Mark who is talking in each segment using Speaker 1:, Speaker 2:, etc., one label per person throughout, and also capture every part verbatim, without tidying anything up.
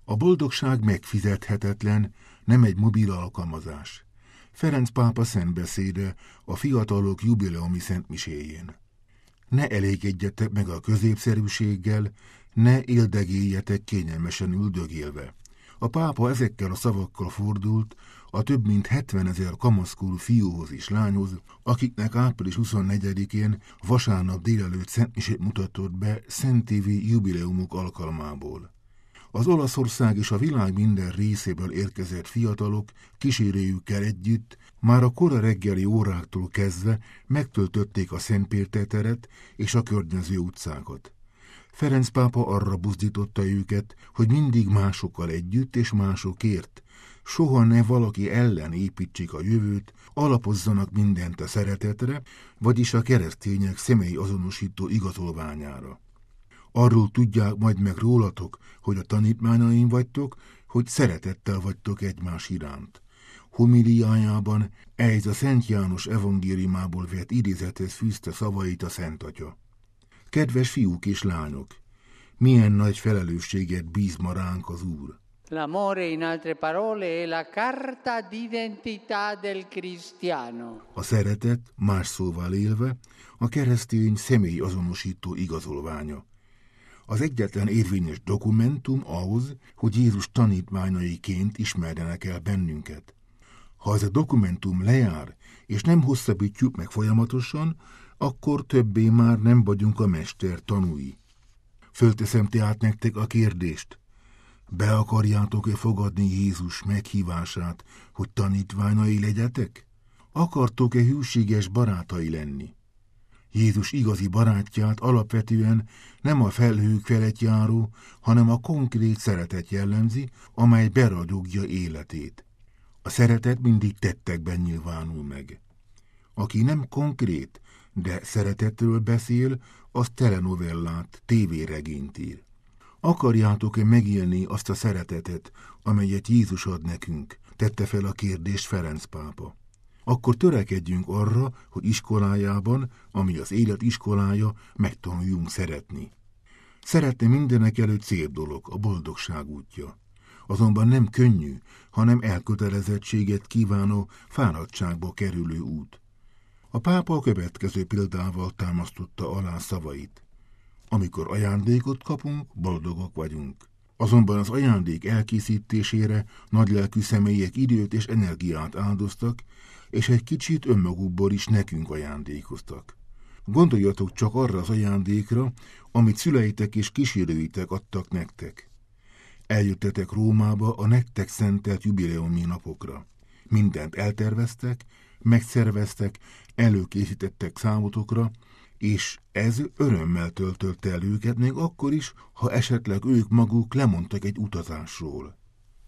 Speaker 1: A boldogság megfizethetetlen, nem egy mobil alkalmazás. Ferenc pápa szentbeszéde a fiatalok jubileumi szentmiséjén. Ne elégedjetek meg a középszerűséggel, ne éldegéljetek kényelmesen üldögélve. A pápa ezekkel a szavakkal fordult a több mint hetvenezer kamaszkorú fiúhoz és lányhoz, akiknek április huszonnegyedikén vasárnap délelőtt szentmisét mutatott be szentévi jubileumuk alkalmából. Az Olaszország és a világ minden részéből érkezett fiatalok kísérőjükkel együtt már a kora reggeli óráktól kezdve megtöltötték a Szentpéter teret és a környező utcákat. Ferenc pápa arra buzdította őket, hogy mindig másokkal együtt és másokért, soha ne valaki ellen építsék a jövőt, alapozzanak mindent a szeretetre, vagyis a keresztények személyi azonosító igazolványára. Arról tudják majd meg rólatok, hogy a tanítványaim vagytok, hogy szeretettel vagytok egymás iránt. Homiliájában ez a Szent János evangéliumából vett idézethez fűzte szavait a Szent Atya. Kedves fiúk és lányok, milyen nagy felelősséget bíz ma ránk az Úr.
Speaker 2: L'amore, in altre parole, è la carta d'identità del cristiano.
Speaker 1: A szeretet, más szóval élve, a keresztény személy azonosító igazolványa. Az egyetlen érvényes dokumentum ahhoz, hogy Jézus tanítványaiként ismerjenek el bennünket. Ha ez a dokumentum lejár, és nem hosszabbítjuk meg folyamatosan, akkor többé már nem vagyunk a mester tanúi. Fölteszem tehát nektek a kérdést. Be akarjátok-e fogadni Jézus meghívását, hogy tanítványai legyetek? Akartok-e hűséges barátai lenni? Jézus igazi barátját alapvetően nem a felhők felett járó, hanem a konkrét szeretet jellemzi, amely beragyogja életét. A szeretet mindig tettekben nyilvánul meg. Aki nem konkrét, de szeretetről beszél, az telenovellát, tévéregényt ír. Akarjátok-e megélni azt a szeretetet, amelyet Jézus ad nekünk? Tette fel a kérdést Ferenc pápa. Akkor törekedjünk arra, hogy iskolájában, ami az élet iskolája, megtanuljunk szeretni. Szeretni mindenek előtt szép dolog, a boldogság útja. Azonban nem könnyű, hanem elkötelezettséget kívánó, fáradtságba kerülő út. A pápa a következő példával támasztotta alá szavait. Amikor ajándékot kapunk, boldogok vagyunk. Azonban az ajándék elkészítésére nagylelkű személyek időt és energiát áldoztak, és egy kicsit önmagukból is nekünk ajándékoztak. Gondoljatok csak arra az ajándékra, amit szüleitek és kísérőitek adtak nektek. Eljöttetek Rómába a nektek szentelt jubileumi napokra. Mindent elterveztek, megszerveztek, előkészítettek számotokra, és ez örömmel töltötte el őket, még akkor is, ha esetleg ők maguk lemondtak egy utazásról.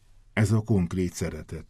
Speaker 1: Ez a konkrét szeretet.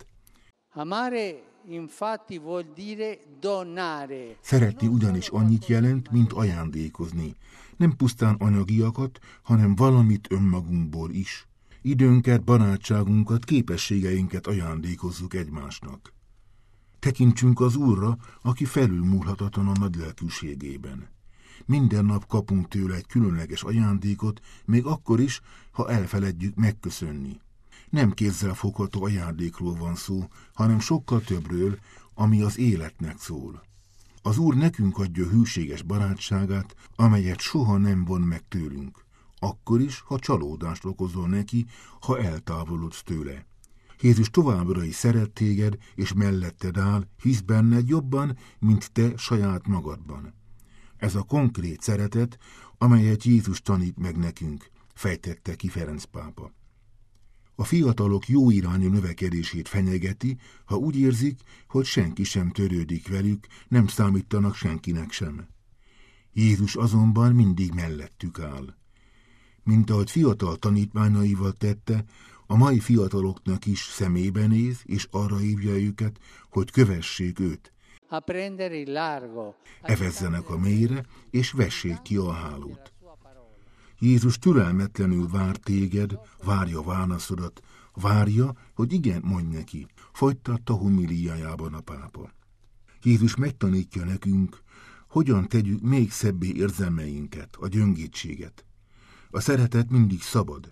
Speaker 2: Amare infatti vuol dire donare.
Speaker 1: Szeretni ugyanis annyit jelent, mint ajándékozni. Nem pusztán anyagiakat, hanem valamit önmagunkból is. Időnket, barátságunkat, képességeinket ajándékozzuk egymásnak. Tekintsünk az Úrra, aki felülmúlhatatlan a nagylelkűségében. Minden nap kapunk tőle egy különleges ajándékot, még akkor is, ha elfeledjük megköszönni. Nem kézzel fogható ajándékról van szó, hanem sokkal többről, ami az életnek szól. Az Úr nekünk adja hűséges barátságát, amelyet soha nem von meg tőlünk. Akkor is, ha csalódást okozol neki, ha eltávolodsz tőle. Jézus továbbra is szeret téged, és melletted áll, hisz benned jobban, mint te saját magadban. Ez a konkrét szeretet, amelyet Jézus tanít meg nekünk, fejtette ki Ferenc pápa. A fiatalok jó irányú növekedését fenyegeti, ha úgy érzik, hogy senki sem törődik velük, nem számítanak senkinek sem. Jézus azonban mindig mellettük áll. Mint ahogy fiatal tanítványaival tette, a mai fiataloknak is szemébe néz, és arra hívja őket, hogy kövessék őt. Evezzenek a mélyre, és vessék ki a hálót. Jézus türelmetlenül vár téged, várja válaszodat, várja, hogy igen, mondj neki, folytatta homiliájában a pápa. Jézus megtanítja nekünk, hogyan tegyük még szebbé érzelmeinket, a gyöngétséget. A szeretet mindig szabad,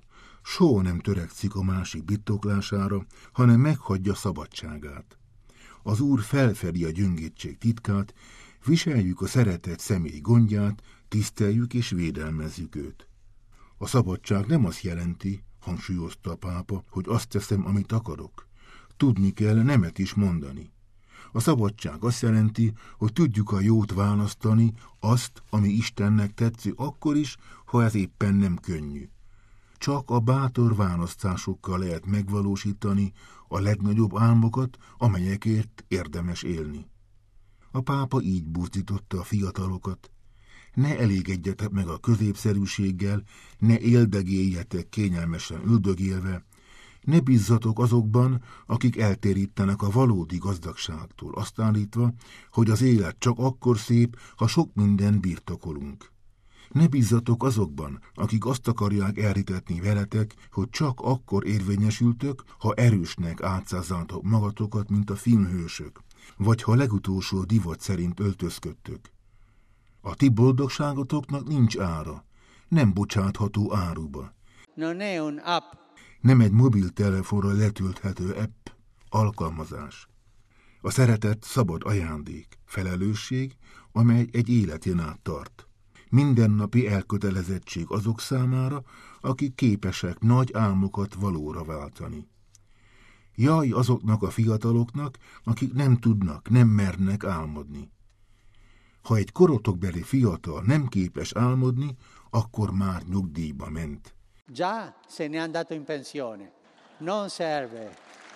Speaker 1: soha nem törekszik a másik birtoklására, hanem meghagyja szabadságát. Az Úr felfedi a gyöngétség titkát, viseljük a szeretett személy gondját, tiszteljük és védelmezzük őt. A szabadság nem azt jelenti, hangsúlyozta a pápa, hogy azt teszem, amit akarok. Tudni kell nemet is mondani. A szabadság azt jelenti, hogy tudjuk a jót választani, azt, ami Istennek tetsző akkor is, ha ez éppen nem könnyű. Csak a bátor választásokkal lehet megvalósítani a legnagyobb álmokat, amelyekért érdemes élni. A pápa így buzdította a fiatalokat. Ne elégedjetek meg a középszerűséggel, ne éldegéljetek kényelmesen üldögélve, ne bízzatok azokban, akik eltérítenek a valódi gazdagságtól, azt állítva, hogy az élet csak akkor szép, ha sok mindent birtokolunk. Ne bízzatok azokban, akik azt akarják elhitetni veletek, hogy csak akkor érvényesültök, ha erősnek átszázzátok magatokat, mint a filmhősök, vagy ha legutolsó divat szerint öltözködtök. A ti boldogságotoknak nincs ára, nem bocsátható áruba.
Speaker 2: Non è un app.
Speaker 1: Nem egy mobiltelefonra letölthető app, alkalmazás. A szeretet szabad ajándék, felelősség, amely egy életén át tart. Mindennapi elkötelezettség azok számára, akik képesek nagy álmokat valóra váltani. Jaj azoknak a fiataloknak, akik nem tudnak, nem mernek álmodni. Ha egy korotokbeli fiatal nem képes álmodni, akkor már nyugdíjba ment.
Speaker 2: Già se ne è andato in pensione. Non serve.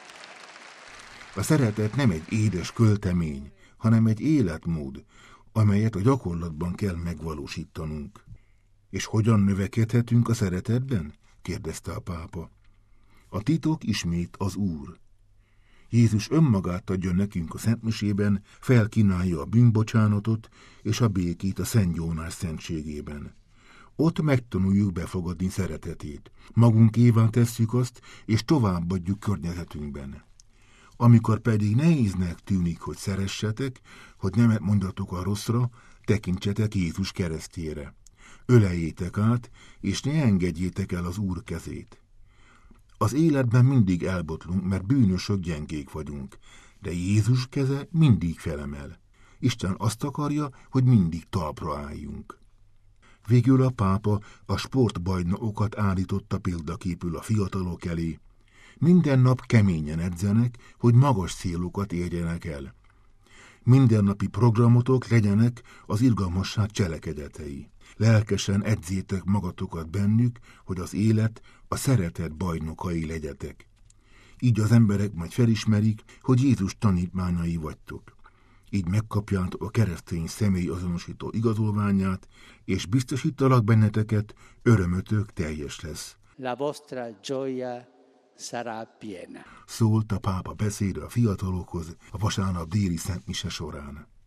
Speaker 1: A szeretet nem egy édes költemény, hanem egy életmód, amelyet a gyakorlatban kell megvalósítanunk. És hogyan növekedhetünk a szeretetben? Kérdezte a pápa. A titok ismét az Úr. Jézus önmagát adja nekünk a szentmisében, felkínálja a bűnbocsánatot és a békét a Szent Jónás szentségében. Ott megtanuljuk befogadni szeretetét. Magunkévá tesszük azt, és továbbadjuk környezetünkben. Amikor pedig nehéznek tűnik, hogy szeressetek, hogy nemet mondjatok a rosszra, tekintsetek Jézus keresztjére. Öleljétek át, és ne engedjétek el az Úr kezét. Az életben mindig elbotlunk, mert bűnösök, gyengék vagyunk, de Jézus keze mindig felemel. Isten azt akarja, hogy mindig talpra álljunk. Végül a pápa a sportbajnokokat állította példaképül a fiatalok elé. Minden nap keményen edzenek, hogy magas célokat érjenek el. Mindennapi programotok legyenek az irgalmasság cselekedetei. Lelkesen edzétek magatokat bennük, hogy az élet, a szeretet bajnokai legyetek. Így az emberek majd felismerik, hogy Jézus tanítmányai vagytok. Így megkapjátok a keresztény személy azonosító igazolványát, és biztosítalak benneteket, örömötök teljes lesz.
Speaker 2: La vostra gioia sarà piena.
Speaker 1: Szólt a pápa beszéde a fiatalokhoz a vasárnap déli szentmise során.